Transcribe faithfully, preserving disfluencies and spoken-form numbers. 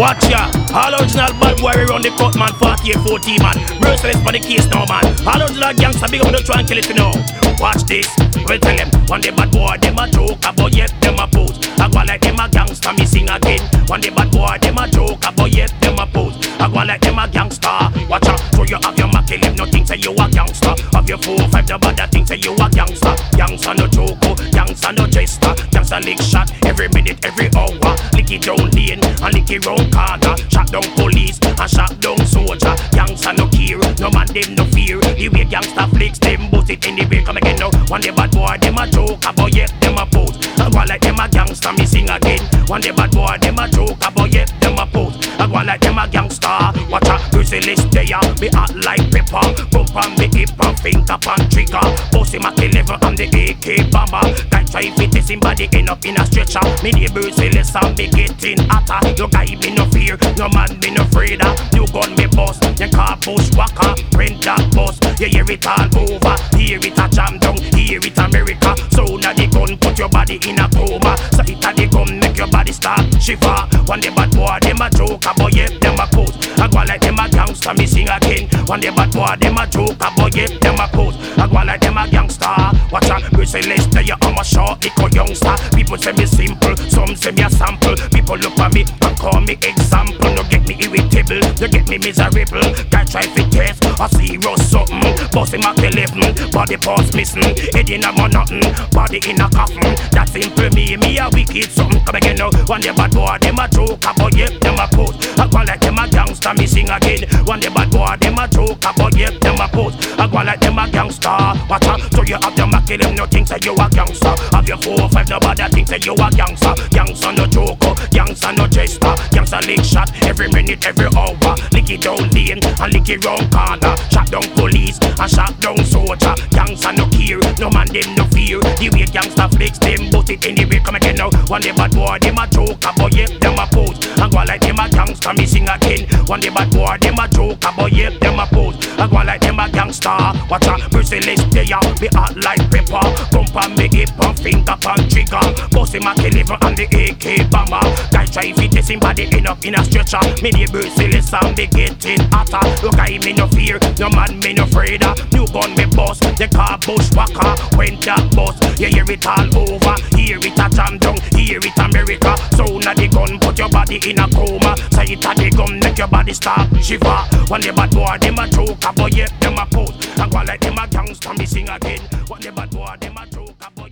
Watch ya, all original bad boy we run the cut man, forty-eight forty man. Merciless for the case now man. All original gangsta big up, don't try and kill it you know. Watch this, we tell them one day bad boy them a joke about yet them a pose. I go like them a gangsta me sing again. One day bad boy them a joke about yet them a pose. I go like them a gangsta. Watch out, so you have your Mackie live no think say you a gangsta. Have your four five the bad that think say you a gangsta. Gangsta no joke, gangsta no jester. Gangsta lick shot every minute, every hour. Lick it down lane and lick it round corner. Shot down police and shot down soldier. Gangsta no care, no man them no fear. The way gangsta flicks them bust it in the way. Come again now. One day bad boy them a joke about yet them a pose. I go like them a gangsta me sing again. One day bad boy them a joke about yet them a pose. I go like them a gangsta. Watch out, merciless there. Me hot like pepper. Bump on me hip and finger and trigger. Bossy Mackie level and the A K bomber. Guy try fit this body end up in a stretcher. Me the merciless and me getting hotter. You guy me no fear, no man me no afraid of. You gun me bust, you car bushwhacker. Print that bust, you hear it all over. Hear it a jam down, hear it America. So now the gun put your body in a coma. So it a the gun make your body start shiver. One day bad boy them a joke about yet them a pose. I go like them a gangsta me sing again. One day bad boy them a joke about yet them a pose. I go like them a gangsta. Watch out, merciless there you I'm a short little youngster. People say me simple, some say me a sample. People look at me and call me example. No get me irritable, no get me miserable. Guy try fi test a serious something. Bossy Mackie eleven, body parts missing. Head in a nothing, body in a coffin. That simple me, me a wicked something. Come again now, one day bad boy them a joke about yet them a pose. I go like them a gangsta me sing again. One day bad boy them a joke about yet them a pose. I go like them a gangsta. Watch out, so you have your Mackie them no think say you a gangsta. Have your four five nobody think say you a gangsta. Gangsta no joke, gangsta no jester. Gangsta lick shot every minute, every hour. Lick it down lane and lick it round corner. Shot down police and shot down soldier. Gangsta no care, no man them no fear. The way gangsta flicks them bust it anyway. Come again now, one day bad boy them a joke about yet them a pose. And go like them a gangsta me sing again. One day bad boy them a joke about yet them a pose. And go like them a gangsta. Watch out, merciless there me hot like pepper. Bump on me hip and finger and trigger. Bossy Mackie level and the A K bomber. Guy try fit this body end up in a stretcher. Me the merciless and they getting hotter. Look I me no fear, no man me no afraid of. New gun me bust, the car bushwhacker. When that bust, you hear it all over. Hear it a jam down, hear it America. So now the gun put your body in a coma. Say it a the gun make your body start shiver. One day bad boy them a joke about yet them a pose. And go like them a gangsta me sing again. One day bad boy them a joke about